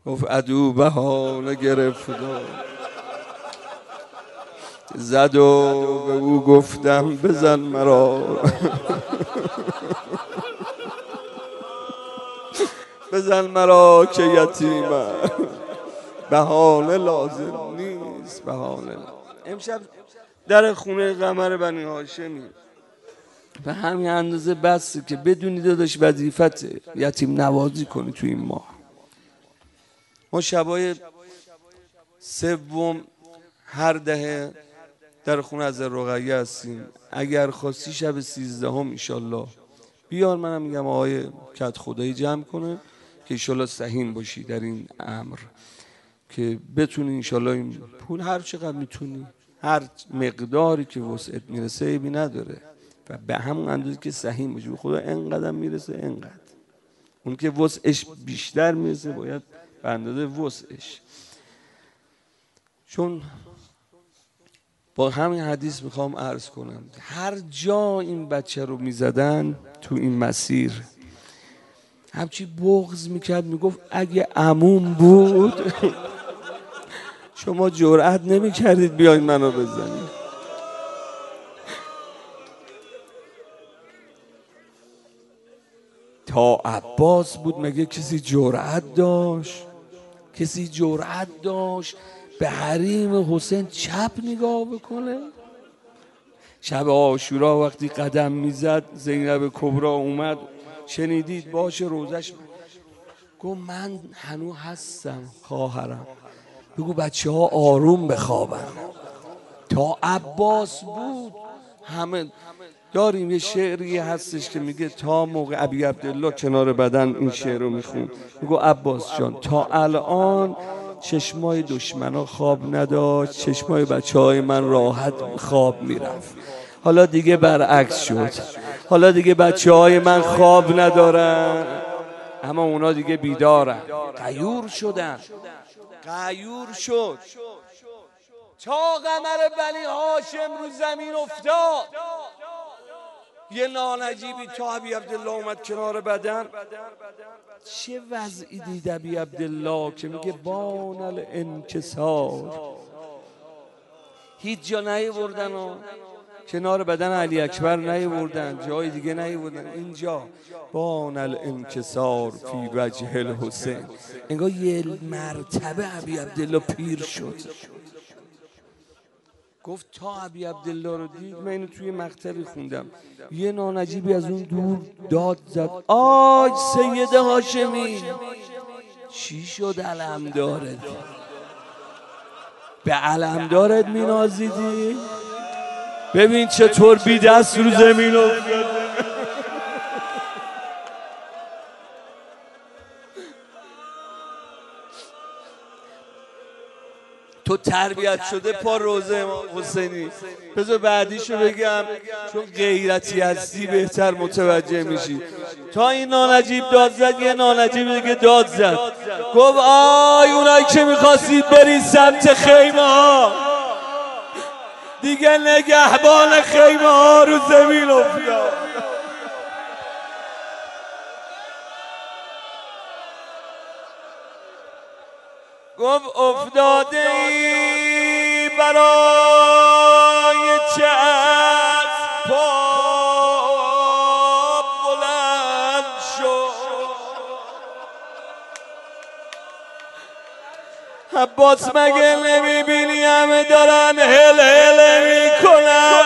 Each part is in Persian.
گفت عدو بهانه گرفت زد و به او گفتم بزن مرا بزن مرا که یتیمم، بهانه لازم نیست، بهانه. امشب در خونه قمر بنی هاشمی به همین اندازه بسه که بدونی داداش وظیفت یتیم نوازی کنی تو این ماه. ما شبای سوم هر دهه در خونه از رقیه هستیم. اگر خواستی شب 13 ایشالله بیار، منم میگم آقای کت خدایی جمع کنه که ایشالله سهیم باشی در این امر، که بتونی ایشالله این پول هر چقدر میتونی، هر مقداری که وسعت میرسه عیبی نداره و به همون اندازه که سهیم باشی. خدا انقدر میرسه انقدر، اون که وسعش بیشتر میرسه باید به اندازه وسعش. چون با همین حدیث میخوام عرض کنم هر جا این بچه رو میزدن تو این مسیر همچی بغض میکرد، میگفت اگه عموم بود شما جرأت نمیکردید بیاین منو بزنید. تا عباس بود مگه کسی جرأت داشت؟ کسی جرأت داشت به حریم حسین چپ نگاه بکنه؟ شب عاشورا وقتی قدم میزد زینب کبرا اومد، شنیدید باشه روزش، گفت من هنو هستم خواهرم، بگو بچه ها آروم بخوابن. تا عباس بود همه داریم. یه شعری هستش که میگه تا موقع ابی عبدالله کنار بدن این شعر رو میخون، میگو عباس جان تا الان چشمای دشمنا خواب نداشت، چشمای بچه های من راحت خواب میرفت. حالا دیگه برعکس شد، حالا دیگه بچه های من خواب ندارن اما اونا دیگه بیدارن. غیور شدن، غیور شد. تا قمر بنی هاشم رو زمین افتاد، یه نانجیبی تا ابی عبدالله اومد کنار بدن. چه وضعی دید ابی عبدالله که میگه بان الانکسار. هیچ جا نیوردن و کنار بدن علی اکبر نیوردن، جای دیگه نیوردن، اینجا بان الانکسار فی وجه الحسین. انگار یه مرتبه ابی عبدالله پیر شد. گفت تا ابی عبدالله رو دید، من اینو توی مقطعی خوندم، یه نانجیبی از اون دور داد زد آی سید هاشمی چی شد علمدارت؟ به علمدارت مینازیدی؟ ببین چطور بی دست رو زمین افتاده. تو تربیت شده پا روزه امام حسینی. بذار بعدیشو بگم چون غیرتی هستی بهتر متوجه میشی. تا این نانجیب داد زد، یه نانجیب دیگه داد زد، گفت آی اونایی که میخواستید برید سمت خیمه ها دیگه نگهبان خیمه ها رو زمین افتاد. گفت افتاده ای برای چه از پا بلند شد. عباس مگه نمیبینی همه دارن هل هل میکنن؟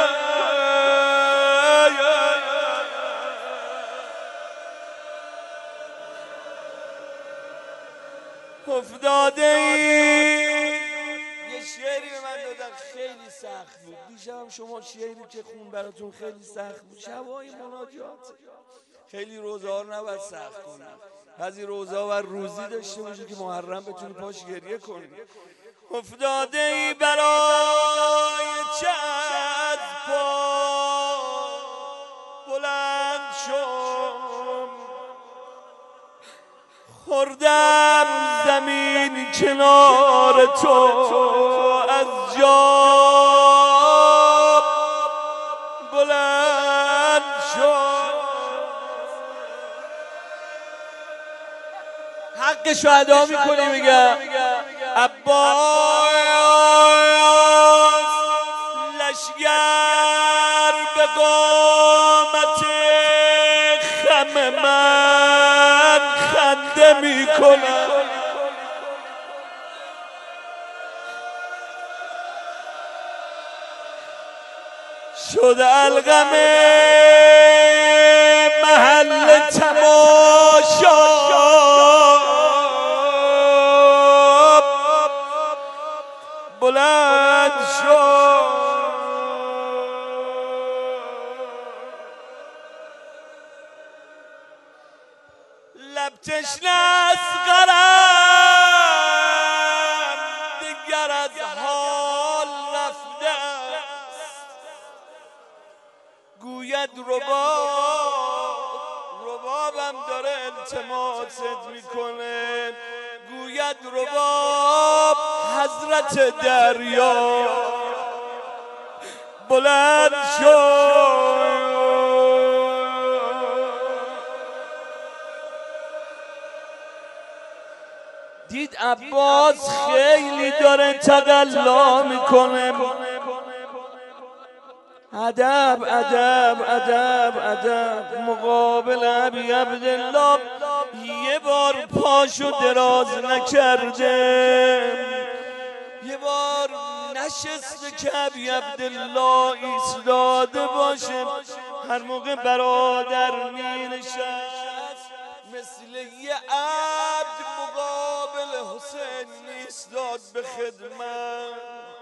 افتاده ای. یه شعری به من دادن خیلی سخت بود دیشب، شما شعری که خون براتون خیلی سخت بود. شبای مناجات خیلی روزه ها رو نباید سخت کنید، بعضی روزه ها و روزی داشته باشه که محرم بتونی پاش گریه کنی. افتاده ای برای چه از پا بلند شد، خوردم زمین کنار تو از جا بلند شد. حقشو ادا میکنی. میگم عباس لشگر به قامت خم من خنده میکنم. شد الغم محل تماشا بلند شد. لب تشنه اصغرم دیگر از حال رفته است. گوید ربابم داره التماست میکنه. گوید رباب حضرت دریا بلند شد. دید عباس خیلی داره تقلا میکنه. ادب ادب ادب ادب. مقابل ابی عبدالله یه بار پاشو دراز نکرده، یه بار نشسته که ابی عبدالله ایستاده باشه. هر موقع برادر می نشست مثل یه عبد مقابل حسین ایستاد به خدمت.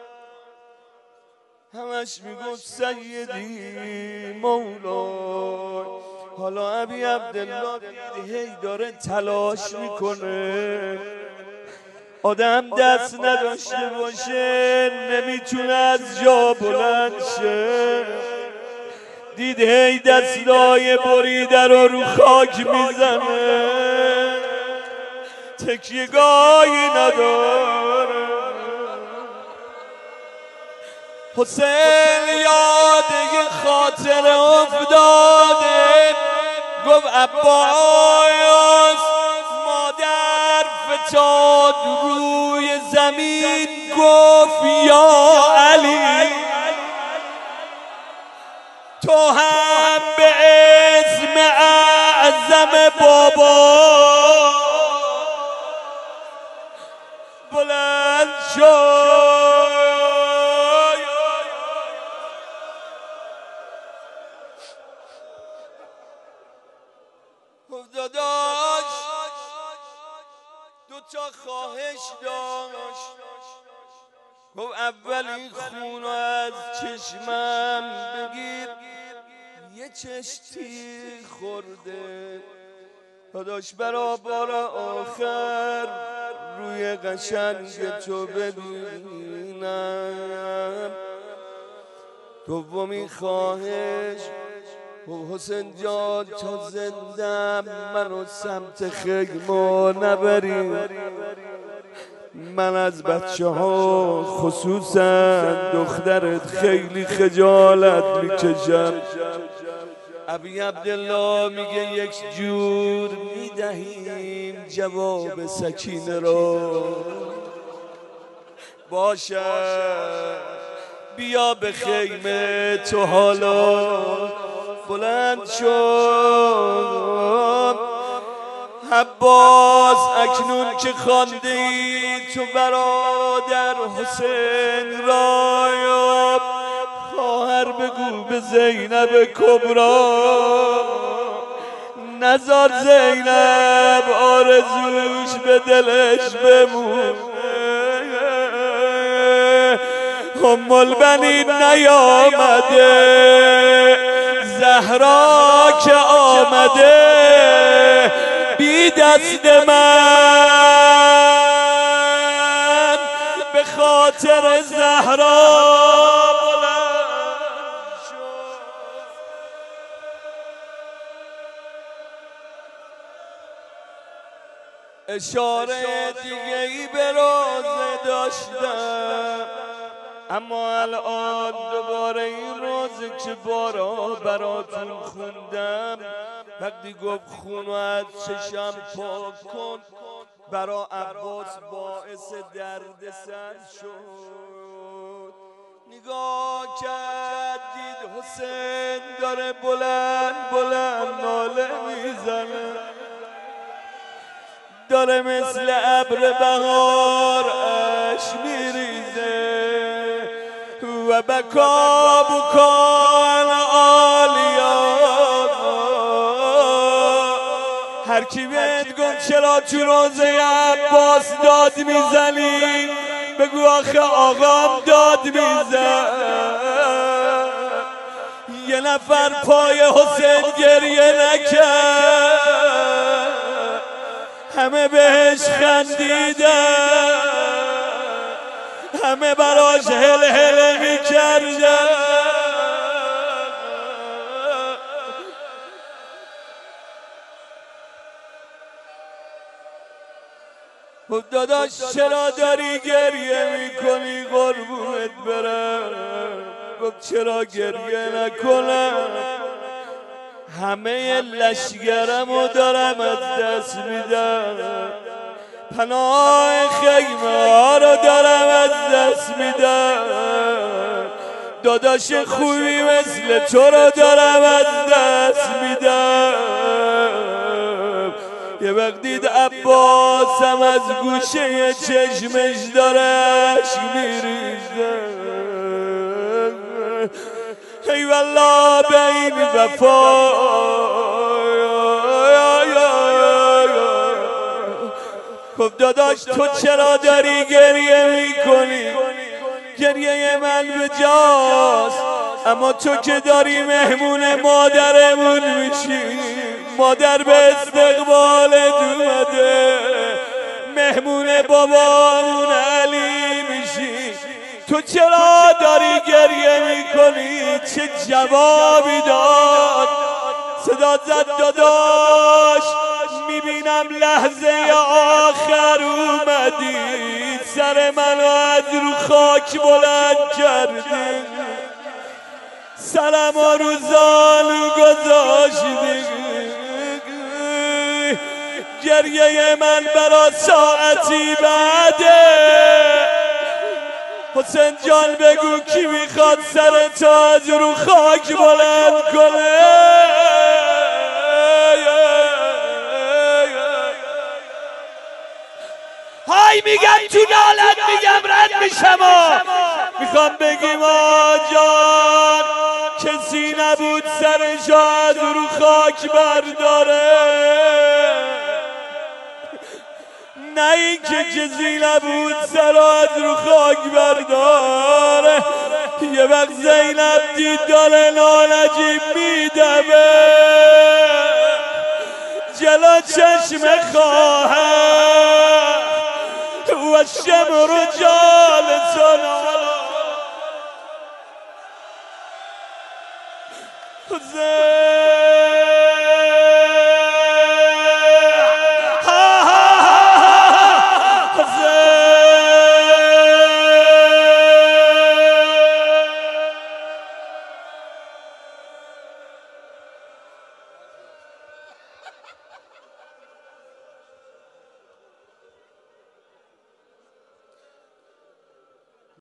همش میگفت سیدی مولا. حالا ابی عبدالله دید هی داره تلاش میکنه، آدم دست نداشته باشه نمیتونه از جا بلند شه. دید هی دستای بریده رو خاک میزنه، تکیه‌گاهی نداره. حسین یاد یه خاطر افتاده، گفت عباس مادر فتاد روی زمین گفت یا علی تو هم به اسم اعظم بابا بلند شد. داداش دوتا خواهش داشت. گفت اولی خونو از چشمم بگیر، یه چشتی خورده داداش برا بار آخر روی قشنگ تو ببینم. دومی خواهش حسین جان تا زندم منو سمت خیمه نبری، من از بچه ها خصوصا دخترت خیلی خجالت میکشم. ابی عبدالله میگه یک جور میدهیم جواب سکینه رو، باشه بیا به خیمه تو حالا بلند شد. عباس اکنون که خوانده ای تو برادر حسین را، خواهر بگو به زینب کبرا نزار زینب آرزوش به دلش بمونه. ام البنین نیامده زهرا که آمده بی دست من به خاطر زهرا بلند شد. اشاره دیگه ای به روزه داشتم، اما الان دوباره این روزه که بارا براتون خوندم وقتی گفت خونو از چشم پاک کن برا عباس باعث درد سر شد. نگاه کرد دید حسین داره بلند بلند ناله میزنه، داره مثل ابر بهار اشک میریزه و بکا بکان عالیان. هر کی بهت گفت چرا تو روزه عباس داد میزنی، بگو آخه آقام داد میزن. یه نفر پای حسین گریه نکرد، همه بهش خندیدن، همه براش هل هل میکردن. خب داداش چرا داری گریه میکنی قربونت برم؟ گفت چرا گریه نکنم، همه لشگرمو دارم از دست میدم، پناه خیمه ها رو دارم از دست میدم، داداش خوبی مثل تو رو دارم از دست میدم. یه وقت دید عباسم از گوشه چشمش داره اشک میریزه، ای والله به این وفا. خب داداش تو چرا داری گریه میکنی؟ گریه من به جاست، اما تو که داری مهمون مادرمون میشی، مادر به استقبالت اومده، مهمون بابامون علی میشی، تو چرا داری گریه میکنی؟ چه جوابی داد؟ صدا زد داداش میبینم لحظه آخر اومدی، سر منو از رو خاک بلند کردی، سرم رو زانو گذاشتی، گریه من برا ساعتی بعده. حسین جان بگو کی میخواد سر تو از رو خاک بلند کنه؟ های میگم تو نالت میگم رد میشم، میخوام بگیم آجان کسی نبود سرش از رو خاک برداره، نه این که کسی نبود سر از رو خاک برداره. یه وقت زینب دید داره نالجیب میدمه، جلا چشم خواهر و شمر و جالسان حسین